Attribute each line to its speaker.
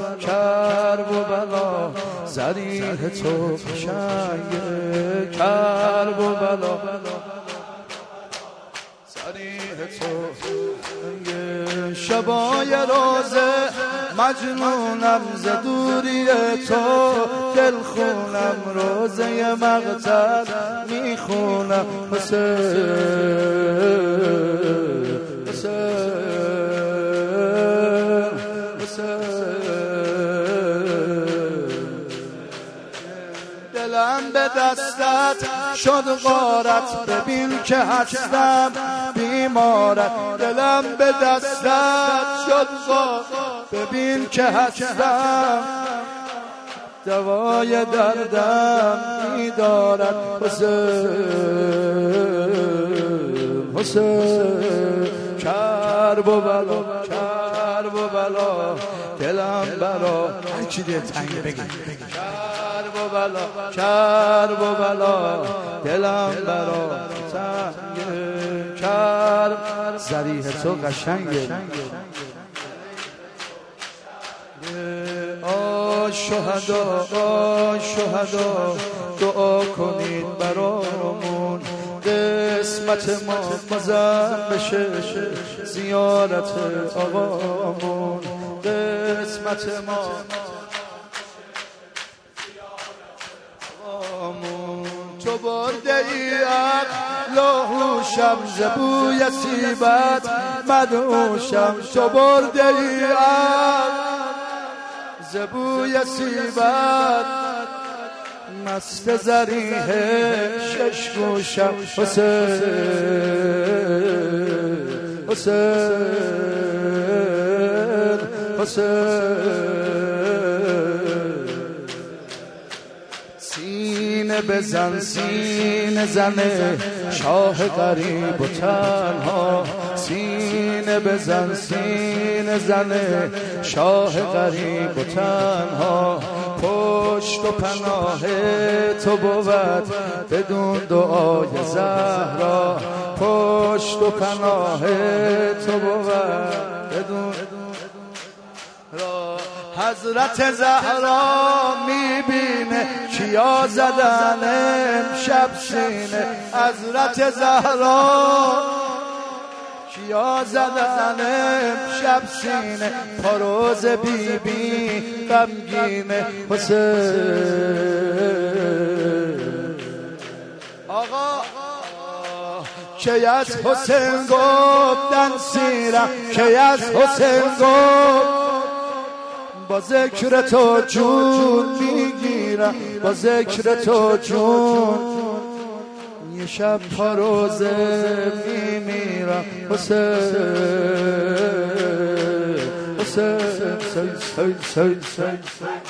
Speaker 1: کرب و بلا زریح تو قشنگه کرب و بلا زریح تو شبای روزه مجنونم ز دوری تو دل خونم روزه مقتل میخونم حسین دلم به دستت شد غارت ببین که هستم بیمارت دلم به دستت شد غارت ببین که هستم دوای دردم می‌دارد حسین حسین کرب و بلا کرب و بلا دلم برا هر چی دل تنگ بگی کرب و بلا کرب و بلا دلم برا تنگ کرب زریح تو قشنگه شهدا شهدا دعا کنید برامون قسمت ما مزن بشه زیارت آقامون قسمت ما تو برده ای عقل و هوشم ز بوی سیبت مدهوشم تو برده ای عقل ز بوی سیبت مست زریح شش گوشم حسین حسین حسین سینه بزن سینه زنه شاه غریب و تنها سینه بزن سینه زنه شاه غریب و تنها پشت و پناه تو بود بدون دعای زهرا پشت و پناه تو بود بدون حضرت زهرا میبینه کیا زدن امشب سینه حضرت زهرا کیا زدن امشب سینه پاروز بی بی غمگینه حسین آقا کی از حسین گفتن سیرم کی از حسین گفت با ذکر تو جون میگیرم با ذکر تو جون یه شب پاروزه میمیرم حسین حسین حسین حسین